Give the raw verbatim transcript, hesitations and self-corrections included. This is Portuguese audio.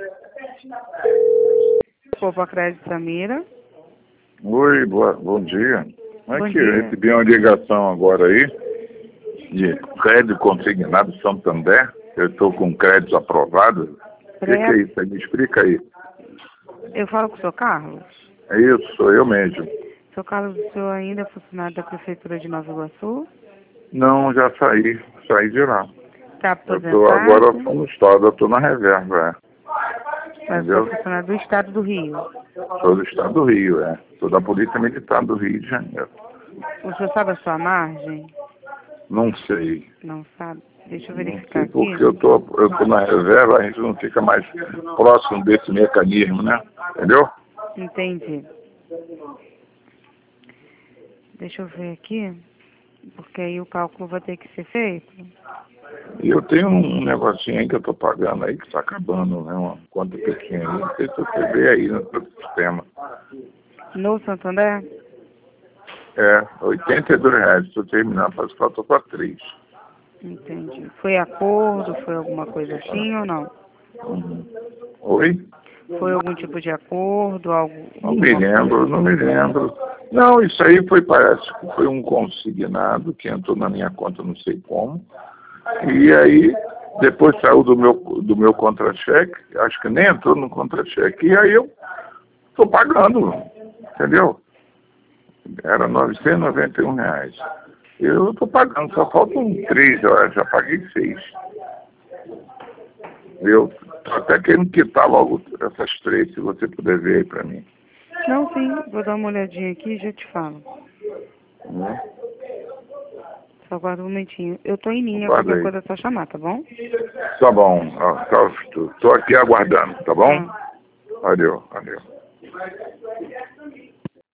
Poupa Crédito Samira. Oi, boa, bom dia. Bom Aqui, dia. eu recebi uma ligação agora aí de crédito consignado Santander. Eu estou com crédito aprovado. O que, que é isso aí? Me explica aí. Eu falo com o senhor Carlos? É isso, sou eu mesmo. Seu Carlos, o senhor ainda é funcionário da Prefeitura de Nova Iguaçu? Não, já saí. Saí de lá. Está Eu aposentado? tô, agora eu estou no estado, eu estou na reserva, é. Mas Entendeu? sou funcionário do Estado do Rio. Sou do estado do Rio, é. Sou da Polícia Militar do Rio de Janeiro. O senhor sabe a sua margem? Não sei. Não sabe? Deixa eu Não verificar sei aqui. porque eu tô, eu tô na reserva, a gente não fica mais próximo desse mecanismo, né? Entendeu? Entendi. Deixa eu ver aqui, porque aí o cálculo vai ter que ser feito. E eu tenho um negocinho aí que eu tô pagando aí que tá acabando, né? Uma conta pequena. Não sei se você vê aí no seu sistema. No Santander? É, oitenta e dois reais. Estou terminando, parece que faltou para três. Entendi. Foi acordo, foi alguma coisa assim ou não? Uhum. Oi? Foi algum tipo de acordo, algo... Não me lembro, não me lembro. Não, isso aí foi, parece que foi um consignado que entrou na minha conta, não sei como. E aí, depois saiu do meu, do meu contra-cheque, acho que nem entrou no contra-cheque. E aí eu estou pagando, entendeu? Era novecentos e noventa e um reais. Eu estou pagando, só faltam três, eu já paguei seis. Eu estou até querendo quitar logo essas três, se você puder ver aí para mim. Não, sim. Vou dar uma olhadinha aqui e já te falo. Hum? Só aguarda um momentinho. Eu tô em linha, Guarda qualquer aí. coisa é só chamar, tá bom? Tá bom, estou aqui aguardando, tá bom? Tá. Valeu, valeu.